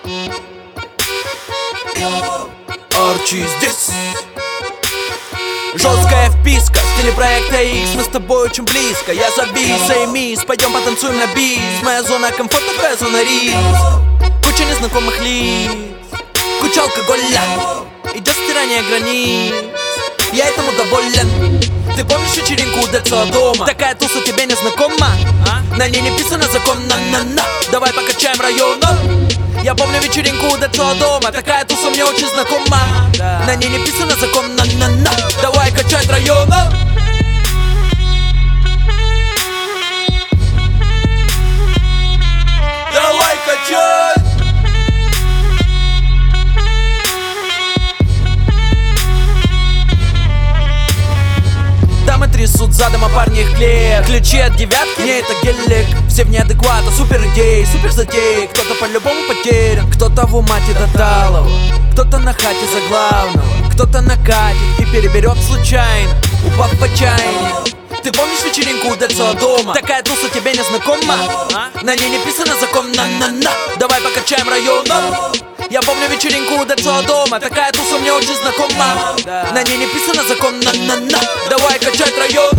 Арчи здесь. Жесткая вписка, в стиле проекта X. Мы с тобой очень близко, я завис, эй мисс. Пойдем потанцуем на бис. Моя зона комфорта, твоя зона риск. Куча незнакомых лиц, куча алкоголя, идет стирание границ. Я этому доволен. Ты помнишь вечеринку у Децла дома? Такая туса тебе не знакома? На ней не писано закон, на-на-на. Давай покачаем районом. Я помню вечеринку у Децла дома. Такая туса мне очень знакома. На ней не писано закон, на-на-на. Давай качать районом. Давай качать. Дамы трясут задом, а парни их клеят. Ключи от девятки, не это гелик. Все в неадеквата, супер идеи, супер затеи. Кто-то по-любому потерян, кто-то в умате до талого, кто-то на хате за главного, кто-то накатит и переберет случайно, упав в отчаяние. Ты помнишь вечеринку у Децла дома? Такая туса тебе не знакома? На ней не писано закон, на-на-на. Давай покачаем районом. Я помню вечеринку у Децла дома. Такая туса мне очень знакома. На ней не писано закон, на-на-на. Давай качать район.